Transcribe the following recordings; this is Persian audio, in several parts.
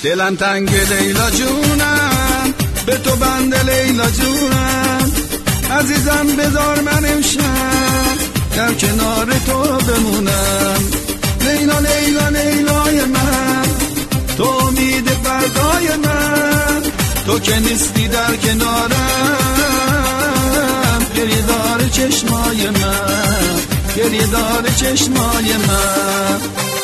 دلم تنگ لیلا جونم، به تو بنده لیلا جونم، عزیزم بذار من امشب در کنار تو بمونم. لیلا لیلا لیلای من، تو امید فردای من، تو که نیستی در کنارم، گریه دار چشمای من، گریه دار چشمای من.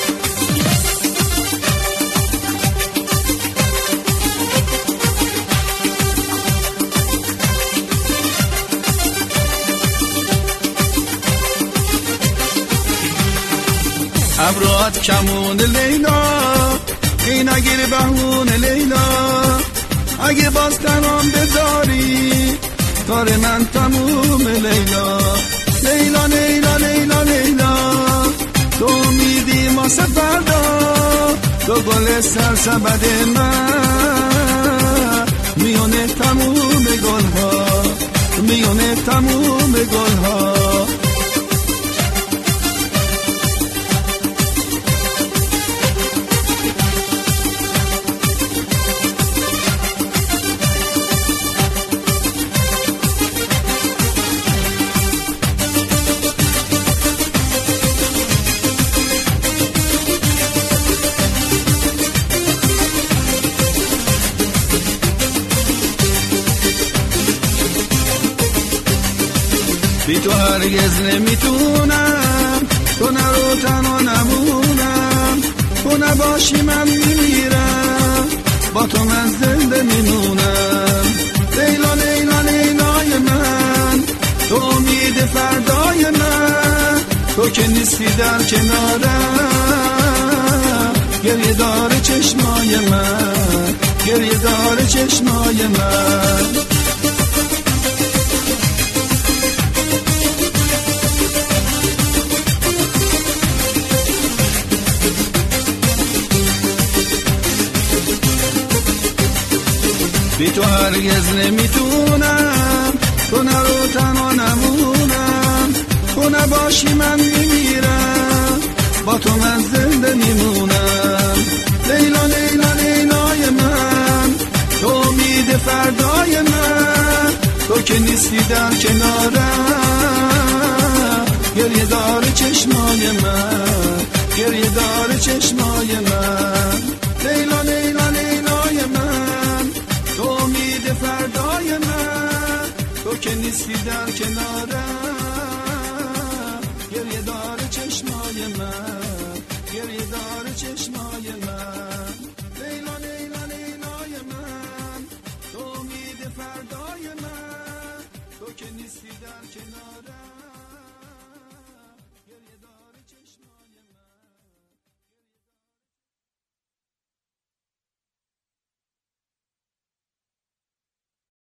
ابروات کمون لیلا، این نگیر بهون لیلا، اگه باز تنام بذاری کار من تموم لیلا. لیلا لیلا لیلا لیلا، تو امیدی ما فردا، تو گل سرسبد من، میونه تموم گلها، میونه تموم گلها. بی تو هرگز نمیتونم، تو نرو تنها نمونم، تو نباشی من میمیرم، با تو من زنده میمونم. لیلا لیلا لیلای من، تو امید فردای من، تو که نیستی در کنارم، گریه دار چشمای من، گریه دار چشمای من. بی تو هرگز نمیتونم، تو نرو تنها نمونم، تو نباشی من میمیرم، با تو من زنده میمونم. لیلا لیلا لیلای من، تو امید فردای من، تو که نیستی در کنارم، گریه دار چشمای من، گریه دار چشمای من. لیلا لیلا لیلای من، تو امید فردای من، تو که نیستی در کنارم، گریه دار چشمای من، گریه دار چشمای من. لیلا لیلا لیلای من، تو امید فردای من، تو که نیستی در کنارم.